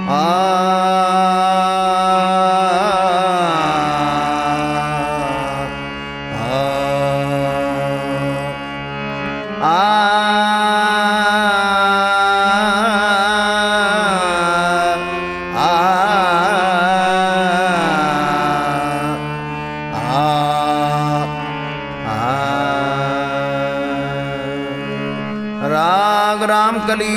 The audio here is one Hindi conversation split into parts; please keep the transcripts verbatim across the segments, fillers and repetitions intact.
राग राम कली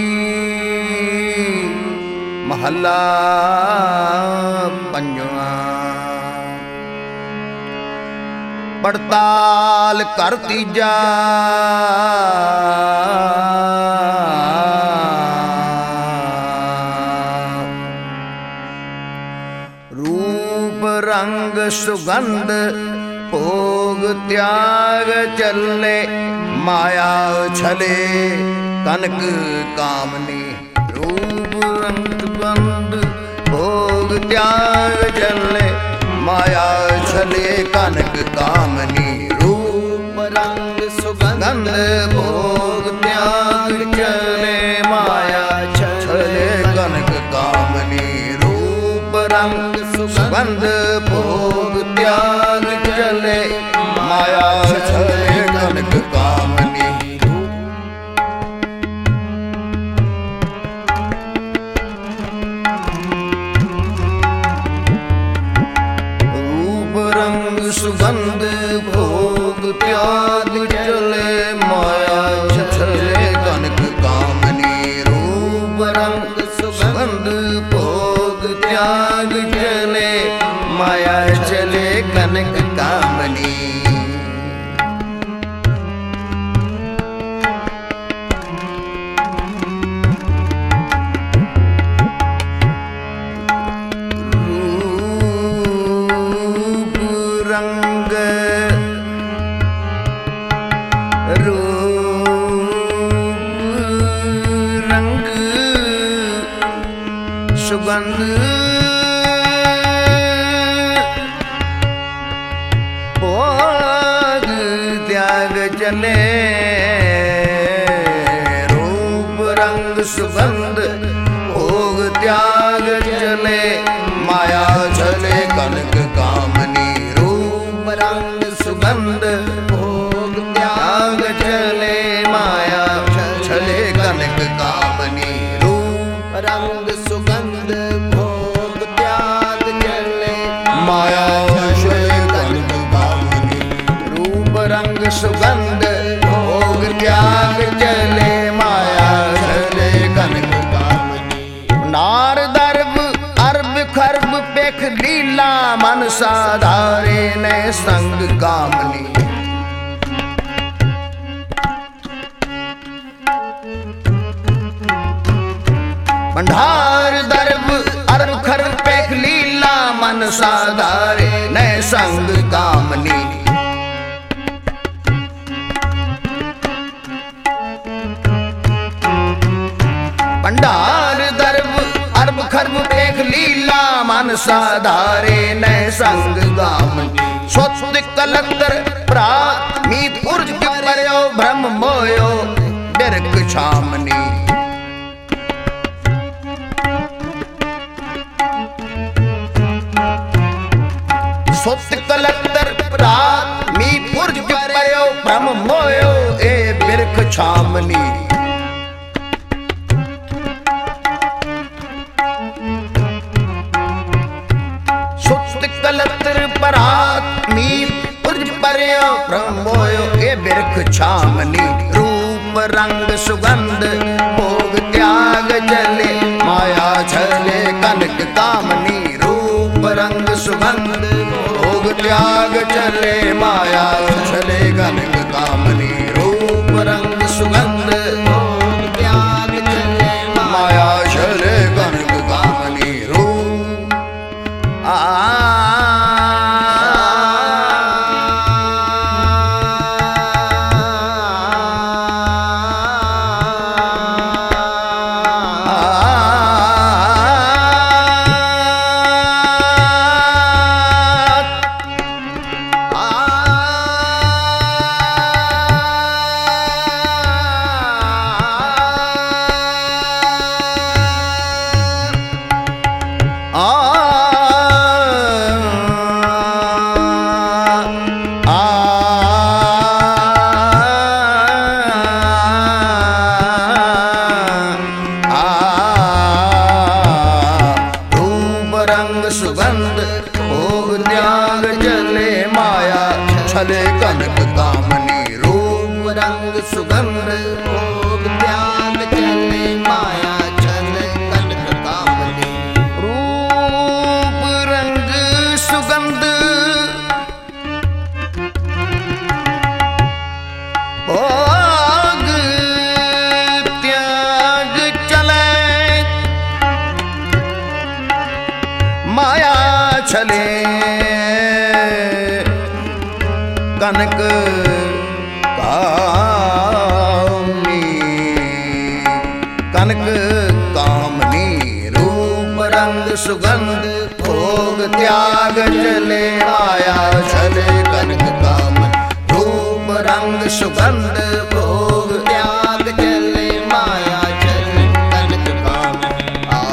महला पंजवा। पड़ताल कर तीजा रूप रंग सुगंध भोग त्याग चले माया छले कनक कामनी। रूप रंग सुगंध भोग त्याग चले माया छले कनक कामनी। रूप रंग सुगंध भोग त्याग चले माया छले कनक कामनी। रूप रंग सुगंध भोग त्याग चले माया छले कनक कामनी। रूप रंग सुगंध भोग त्याग चले माया छले कनक कामनी। रूप रंग सुगंध भोग त्याग चले माया चले कनक कामनी। रूप रंग रूप रंग सुगंध भोग त्याग चले। रूप रंग सुगंध भोग त्याग चले माया चले कनक कामनी। रूप रंग सुगंध भोग त्याग चले माया चले कनक कामनी। रूप रंग सुगंध भोग त्याग चले माया चले कनक कामनी। रूप रंग सुगंध भोग त्याग चले माया चले कनक कामनी। नार दर्भ अरब खरब पेख लीला मन साधारे ने संग कामनी। भंडार दर्भ अरब खरब पेख लीला मन साधारे ने संग कामनी। भंडार दर्भ अरब खरब पेख लीला मन साधारे ने संग कामनी। स्वस्त कलंदर प्रात मीत उर्ज परयो ब्रह्म मोयो बिरक छामनी। स्वस्त कलंदर प्रात मीत उर्ज परयो ब्रह्म मोयो ए बिरक छामनी। कलत्र परात मील उर्ज परयो ब्रह्मोयो ए बिरख छामनी। रूप रंग सुगंध भोग त्याग चले माया छले कनक कामनी। रूप रंग सुगंध भोग त्याग चले माया छले कनक कामनी। रूप रंग सुगंध भोग त्याग चले माया छले कनक कामनी। रूप आ छले कनक कामनी। रूप रंग सुगंध भोग त्याग चले माया छले कनक कामनी। रूप रंग सुगंध भोग त्याग चले माया छले कनक कामनी। कनक कामनी। रूप रंग सुगंध भोग त्याग चले माया छले कनक कामनी। रूप रंग सुगंध भोग त्याग चले माया छले कनक कामनी।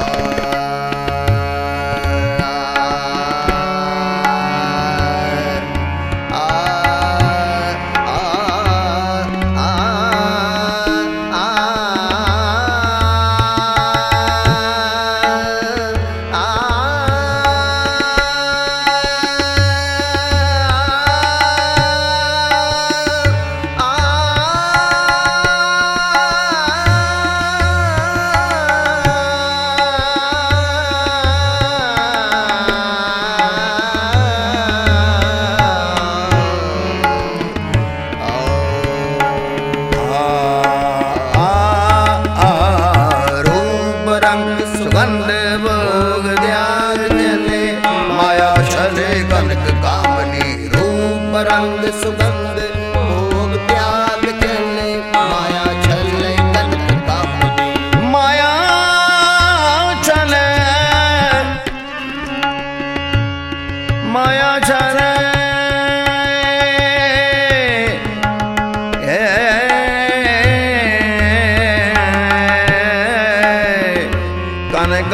सुगंध भोग त्याग चले माया छले कनक कामनी। रूप रंग सुगंध भोग त्याग चले माया छले कनक कामनी। माया छले माया छले कनक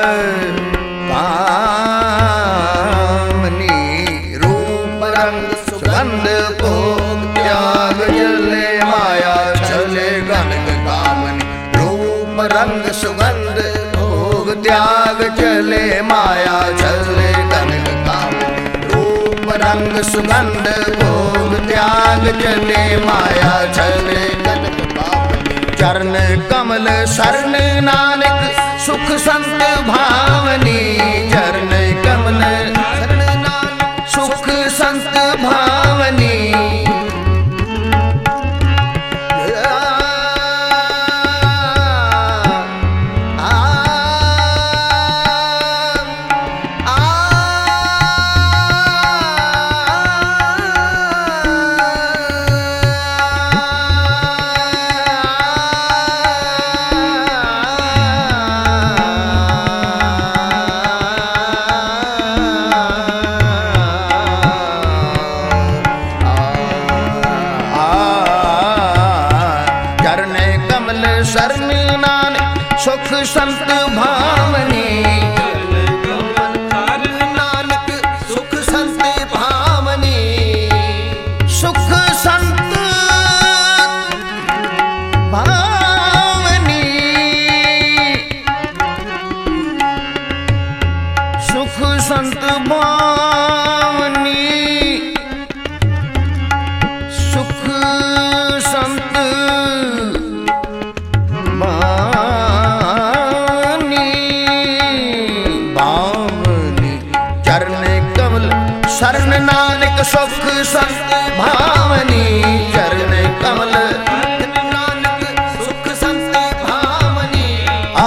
कामनी। रूप रंग सुगंध भोग त्याग चले माया छले कनक कामनी। रूप रंग सुगंध भोग त्याग चले माया छले कनक कामनी। रूप रंग सुगंध भोग त्याग चले माया छले कनक कामनी। चरण कमल शरण नानक सुख संत भावनी। चरण कमल शरण नानक सुख संत भावनी। शरण नानक सुख संत भावनी। नानक सुख संत भावनी। सुख संत भावनी। सुख संत भावनी। सुख संत शरण नानक सुख संत भावनी। चरण कमल नानक सुख संत भावनी। आ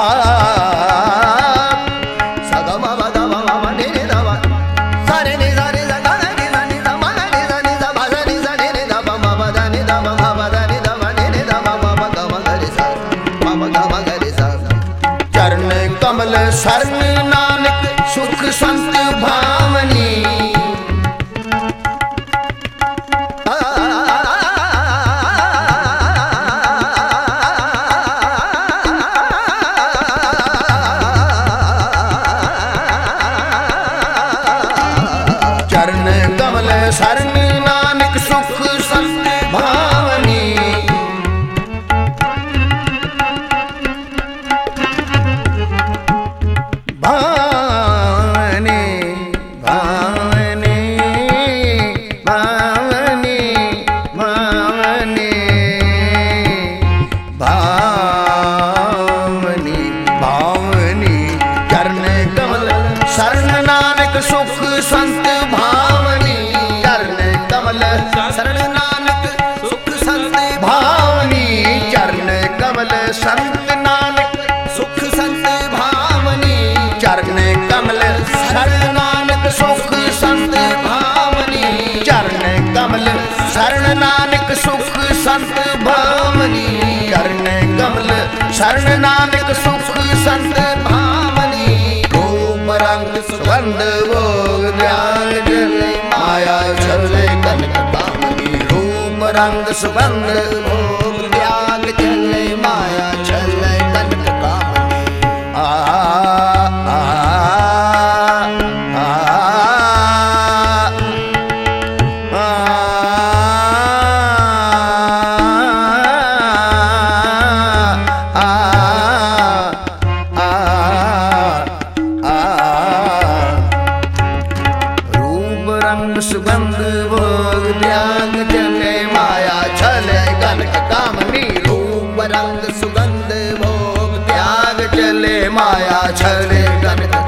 सगम बदम ने ने दव सारे ने सारे जगा ने ने ने दम ने ने ने दम ने ने ने दम बद ने दम बद ने दम ने ने दम बम गम गरे सा बम गम गरे सा। चरण कमल शरण नानक सुख संत भावनी। शरण नानक सुख संत भावनी। भावनी भावनी भावनी। सुख संत भावनी चरण कमल शरण नानक सुख संत भावनी चरण कमल संत नानक सुख संत भावनी चरण कमल शरण नानक सुख संत भावनी चरण कमल शरण नानक सुख संत भावनी चरण कमल शरण नानक सुख संत भावनी रूप रंग सुगंध भोग ज्ञान जले माया चले कनक कामनी रूप रंग सुगंध भोग ज्ञान चले माया चले कनक कामनी आ आ सुगंध भोग त्याग चले माया चले कनक कामनी रूप रंग सुगंध भोग त्याग चले माया चले कनक